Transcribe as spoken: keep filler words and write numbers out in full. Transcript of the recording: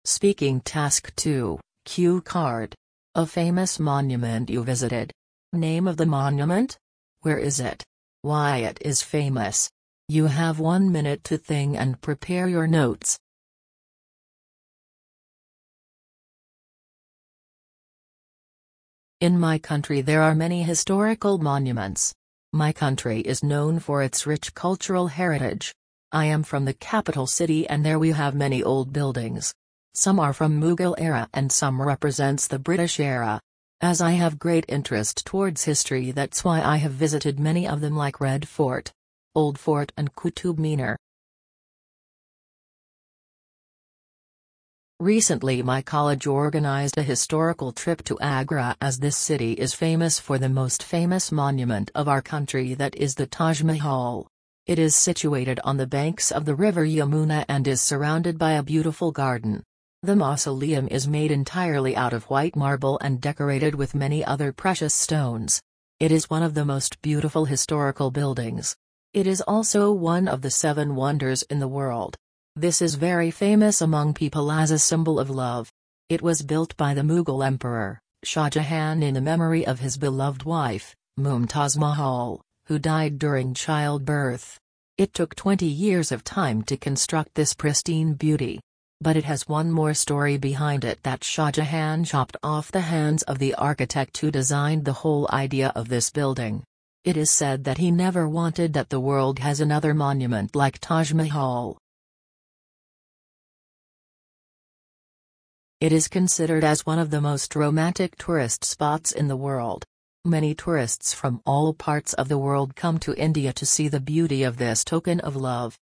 Speaking Task two, Cue card. A famous monument you visited. Name of the monument? Where is it? Why it is famous? You have one minute to think and prepare your notes. In my country there are many historical monuments. My country is known for its rich cultural heritage. I am from the capital city and there we have many old buildings. Some are from Mughal era and some represents the British era. As I have great interest towards history, that's why I have visited many of them like Red Fort, Old Fort and Qutub Minar. Recently my college organized a historical trip to Agra as this city is famous for the most famous monument of our country, that is the Taj Mahal. It is situated on the banks of the river Yamuna and is surrounded by a beautiful garden. The mausoleum is made entirely out of white marble and decorated with many other precious stones. It is one of the most beautiful historical buildings. It is also one of the seven wonders in the world. This is very famous among people as a symbol of love. It was built by the Mughal Emperor, Shah Jahan, in the memory of his beloved wife, Mumtaz Mahal, who died during childbirth. It took twenty years of time to construct this pristine beauty. But it has one more story behind it, that Shah Jahan chopped off the hands of the architect who designed the whole idea of this building. It is said that he never wanted that the world has another monument like Taj Mahal. It is considered as one of the most romantic tourist spots in the world. Many tourists from all parts of the world come to India to see the beauty of this token of love.